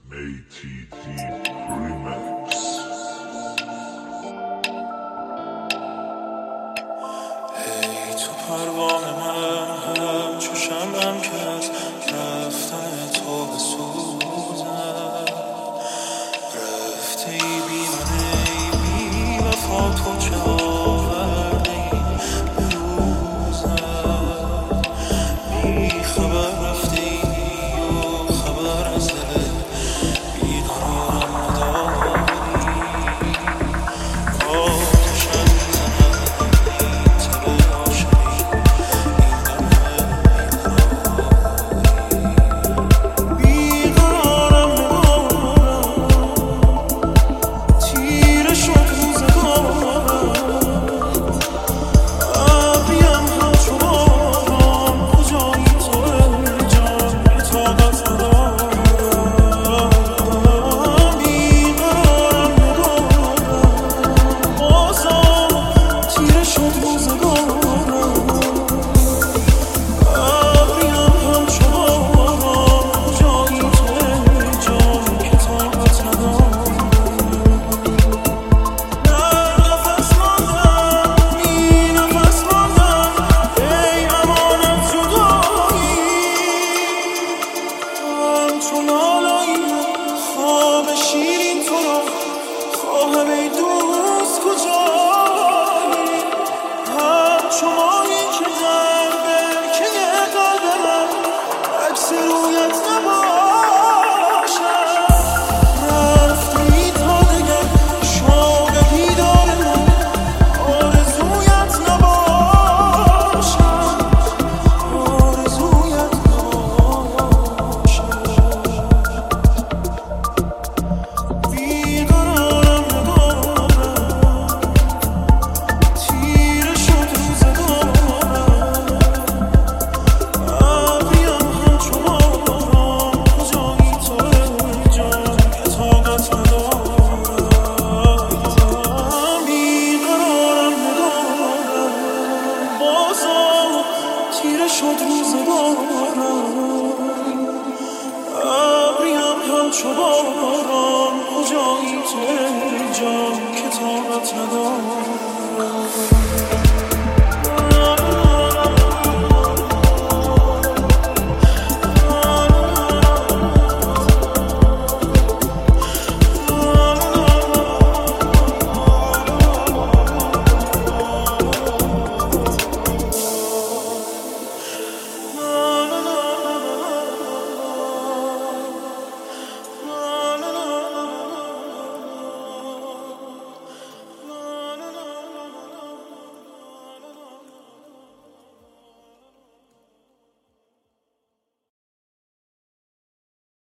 ATT Remix. ای تو پروانه من همچو شمعم که از رفتن تو بسوزم، رفته ای بی من ای بی وفا، تو چه آورده ای به روزم، بی خبر رفته ای و خبر از دل بیقرارم نداری. آتشم میزند این تب عاشقی، این غم بیقرارم ندارم، تیره شد روزگارم، ابریم همچو باران، کجایی تو ای جان که طاقت ندارم. بیقرارم ندارم، بازم تیره شد روزگارم، ابریم همچو باران، کجایی تو ای جان که طاقت ندارم. در نفس ماندم، بی نفس ماندم، ای امانت جدایی، همچو لالایی خواب شیرین تو را خواهم ای دوست کجایی، همچو ماهی که در برکه قلب من عکس رویت نباشد، رفتی تا دگر شوق دیدار من آرزویت نباشد، آرزویت نباشد. بیقرارم ندارم، تیره شد روزگارم، ابریم همچو باران، کجایی تو ای جان که طاقت ندارم. بیقرارم ندارم، بازم تیره شد روزگارم، ابریم همچو باران، کجایی تو ای جان که طاقت ندارم.